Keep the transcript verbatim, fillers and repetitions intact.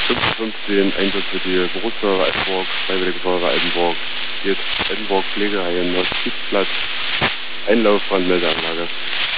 fünf fünfzehn, Einsatz für die Berufsfeuerwehr Altenburg, Freiwillige Feuerwehr Altenburg, jetzt Altenburg Pflegeheim, Nordkiezplatz, Einlauf von Meldeanlage.